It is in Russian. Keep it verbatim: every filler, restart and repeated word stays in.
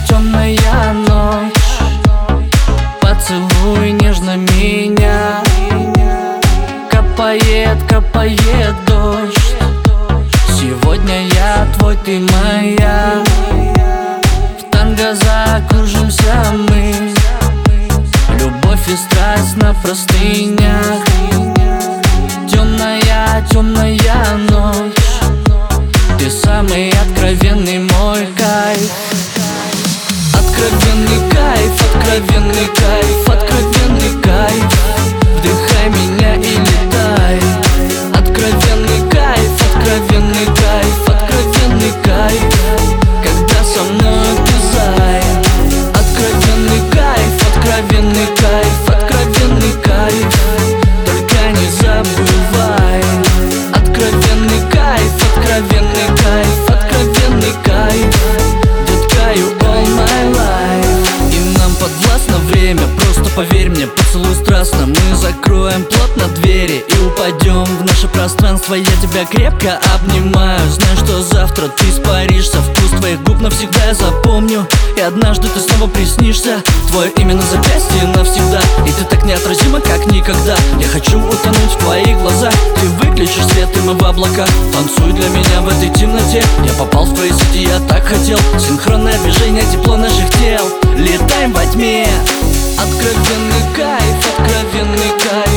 темная ночь. Поцелуй нежно меня. Капает, капает дождь. Сегодня я твой, ты моя. В танго закружимся мы. Любовь и страсть на простынях. Темная, темная ночь. Ты самый откровенный мой кайф. Откровенный кайф, откровенный кайф, откровенный кайф. Вдыхай меня и летай. Откровенный кайф, откровенный кайф, откровенный кайф. Когда со мной влезай. Откровенный кайф, откровенный кайф, откровенный кайф. Только не забывай. Откровенный кайф, откровенный кайф, откровенный кайф. Детка, you all my life. И нам подвластно время, просто поверь мне, поцелуй страстно. Мы закроем плотно двери и упадем в наше пространство. Я тебя крепко обнимаю, знаю, что завтра ты испаришься. Вкус твоих губ навсегда я запомню. И однажды ты снова приснишься. Твое имя на запястье навсегда. И ты так неотразима, как никогда. Я хочу утонуть в твоих глазах. Ты выключишь свет, и мы в облаках. Танцуй для меня в этой темноте. Я попал в твои сети, я так хотел. Синхронное движение, тепло наших тел. Летаем во тьме. Откровенный кайф, откровенный кайф.